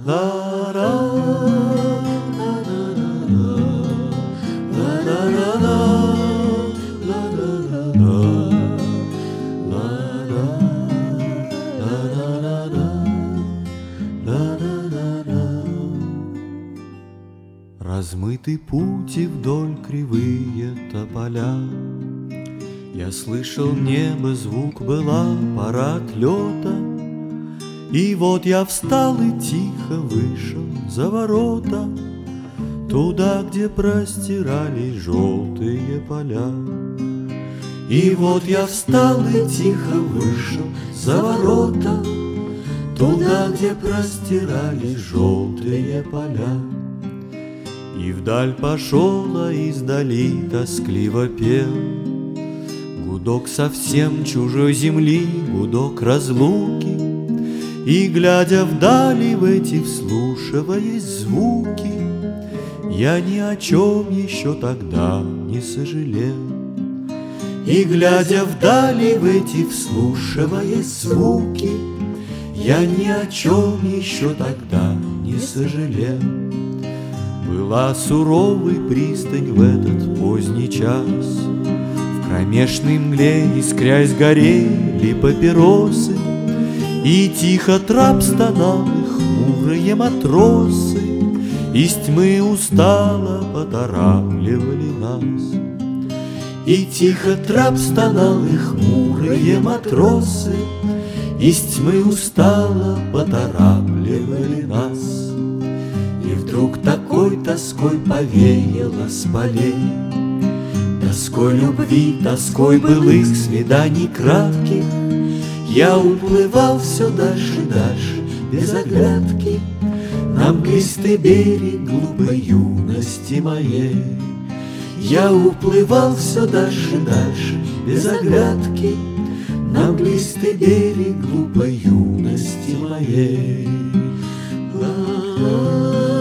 Размыты пути вдоль кривые тополя. Я слышал небо, звук была пора отлета. И вот я встал и тихо вышел за ворота, туда, где простирались желтые поля. И вот я встал и тихо вышел за ворота, туда, где простирались желтые поля. И вдаль пошел, а издали тоскливо пел гудок совсем чужой земли, гудок разлуки. И, глядя вдали в эти вслушиваясь звуки, я ни о чем еще тогда не сожалел. И, глядя вдали в эти вслушиваясь звуки, я ни о чем еще тогда не сожалел. Была суровой пристань в этот поздний час, в кромешной мгле, искрясь, горели папиросы, и тихо трап стонал, и хмурые матросы из тьмы устало поторапливали нас. И тихо трап стонал, и хмурые матросы из тьмы устало поторапливали нас. И вдруг такой тоской повеяло с полей, тоской любви, тоской былых свиданий кратких. Я уплывал все дальше, дальше, без оглядки, на мглистый берег глупой юности моей. Я уплывал все дальше, дальше, без оглядки, на мглистый берег глупой юности моей.